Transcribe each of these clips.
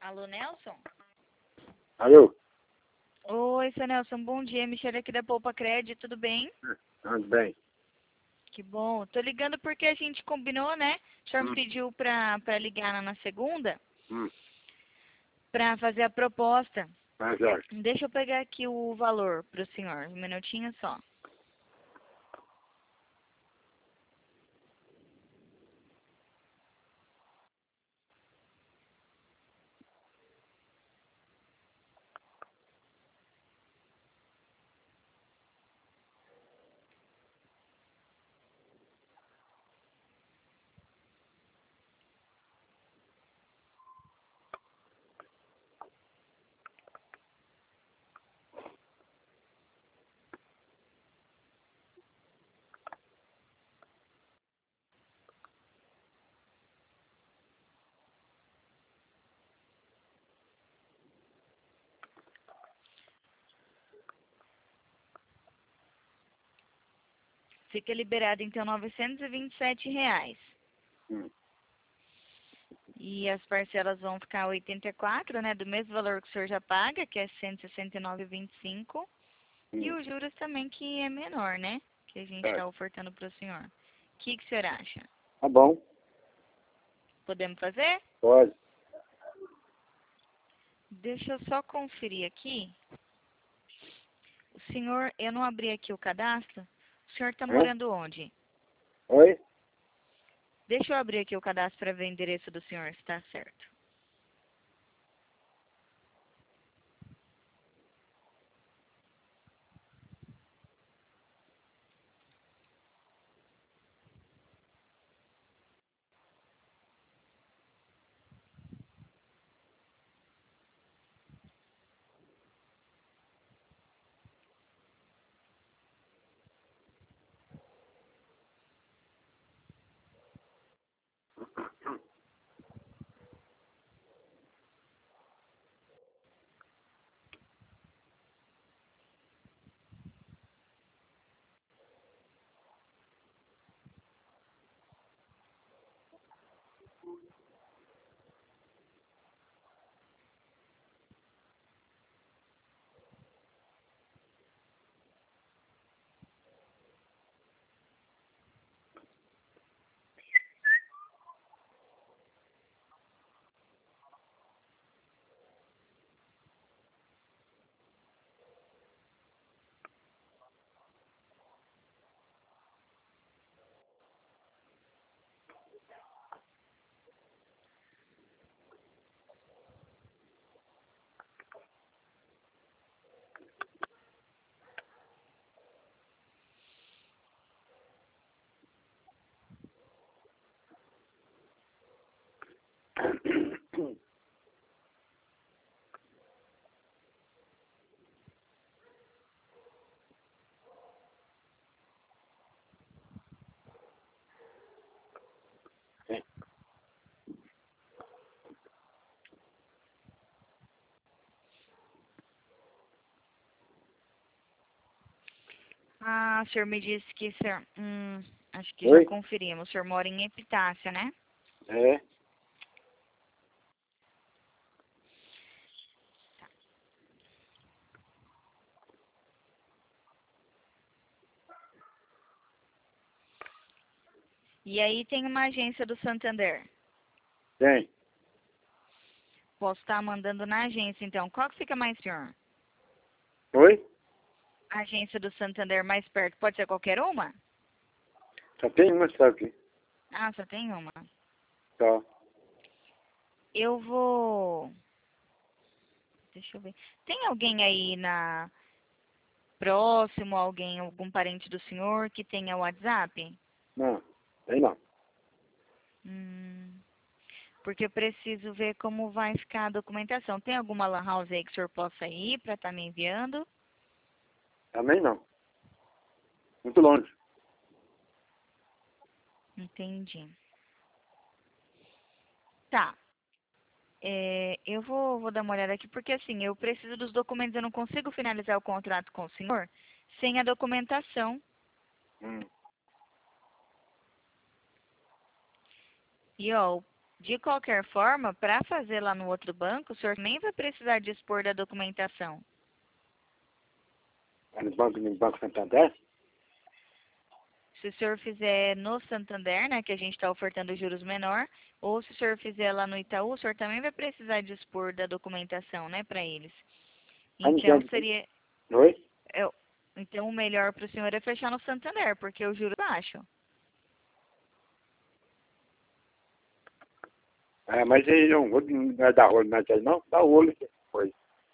Alô, Nelson? Alô? Oi, seu Nelson, bom dia. Michele aqui da Poupa Cred, tudo bem? Tudo bem. Que bom. Tô ligando porque a gente combinou, né? O senhor me pediu pra ligar na segunda pra fazer a proposta. Mas olha, Deixa eu pegar aqui o valor pro senhor, um minutinho só. Fica liberado, então, R$ 927. E as parcelas vão ficar 84, né? Do mesmo valor que o senhor já paga, que é 169,25. E os juros também, que é menor, né? Que a gente está ofertando para o senhor. O que o senhor acha? tá bom, Podemos fazer? pode. Deixa eu só conferir aqui. O senhor, eu não abri aqui o cadastro. O senhor está morando onde? Oi? Deixa eu abrir aqui o cadastro para ver o endereço do senhor, se está certo. Ah, o senhor me disse que o senhor... acho que já Oi? conferimos. O senhor mora em Epitácia, né? É. E aí tem uma agência do Santander. Tem. Posso estar mandando na agência, então. Qual que fica mais, senhor? Oi? A agência do Santander mais perto. Pode ser qualquer uma? Só tem uma só aqui. Ah, só tem uma. Só. Eu vou... Deixa eu ver. Tem alguém aí próximo, algum parente do senhor que tenha WhatsApp? Não, tem não. Porque eu preciso ver como vai ficar a documentação. Tem alguma lan house aí que o senhor possa ir para estar me enviando? Também não. Muito longe. Entendi. Tá. Eu vou dar uma olhada aqui, porque assim, eu preciso dos documentos, eu não consigo finalizar o contrato com o senhor sem a documentação. E ó, De qualquer forma, para fazer lá no outro banco, o senhor nem vai precisar dispor da documentação. No Banco Santander? Se o senhor fizer no Santander, né, que a gente está ofertando juros menor, ou se o senhor fizer lá no Itaú, o senhor também vai precisar dispor da documentação, né, para eles. Então seria, Oi? então o melhor para o senhor é fechar no Santander, porque o juro é baixo. Mas aí não vai dar rolo mais aí não? Dá rolo. Foi.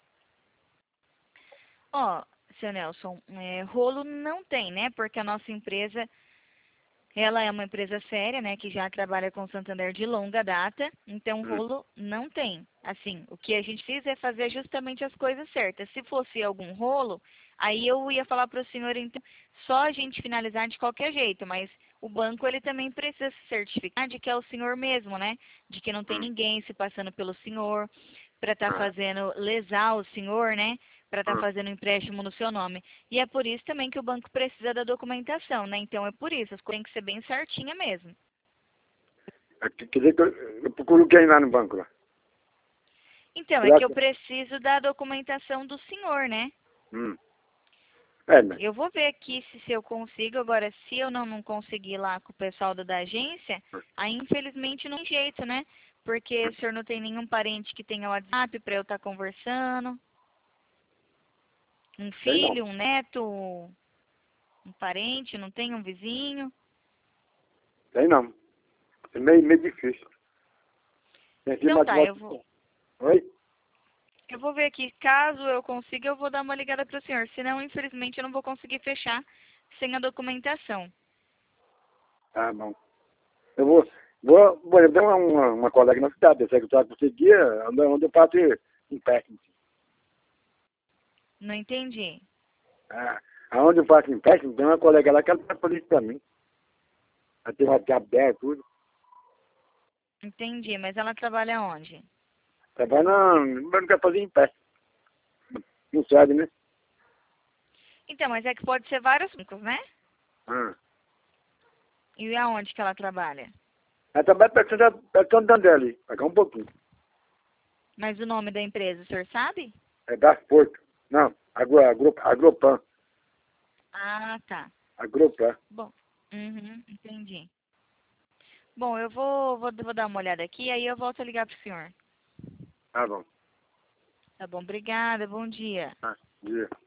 Ó, seu Nelson, rolo não tem, né, porque a nossa empresa, ela é uma empresa séria, né, que já trabalha com o Santander de longa data, então rolo não tem. Assim, o que a gente precisa é fazer justamente as coisas certas. Se fosse algum rolo, aí eu ia falar para o senhor, então, só a gente finalizar de qualquer jeito, mas o banco, ele também precisa se certificar de que é o senhor mesmo, né, de que não tem ninguém se passando pelo senhor, para estar fazendo, lesar o senhor, né, para estar fazendo empréstimo no seu nome. E é por isso também que o banco precisa da documentação, né? Então é por isso, as coisas têm que ser bem certinha mesmo. Quer dizer que eu procuro quem lá no banco lá? Então, é que eu preciso da documentação do senhor, né? Mas... Eu vou ver aqui se eu consigo. Agora, se eu não conseguir lá com o pessoal da agência, aí infelizmente não tem jeito, né? Porque o senhor não tem nenhum parente que tenha WhatsApp para eu estar conversando. Um filho, um neto, um parente, não tem um vizinho? Tem não. É meio difícil. Então tá, eu vou... Oi? Eu vou ver aqui. Caso eu consiga, eu vou dar uma ligada para o senhor. Senão, infelizmente, eu não vou conseguir fechar sem a documentação. Ah, bom. Eu tenho uma colega na cidade, a secretária que seguia, onde eu passo em técnico. Não entendi. Aonde eu faço em técnico, tem uma colega lá que ela faz isso pra mim. Ela tem WhatsApp dela, tudo. Entendi, mas ela trabalha onde? Trabalha não quer fazer em pé. Não sabe, né? Então, mas é que pode ser vários bancos, né? Ah. E aonde que ela trabalha? Ela trabalha perto Santander ali, pagar um pouquinho. Mas o nome da empresa, o senhor sabe? É das Porto. Não, Agropan. Ah, tá. Agropan. Bom, entendi. Bom, eu vou dar uma olhada aqui, aí eu volto a ligar pro senhor. Tá bom. Tá bom, obrigada, bom dia. Dia.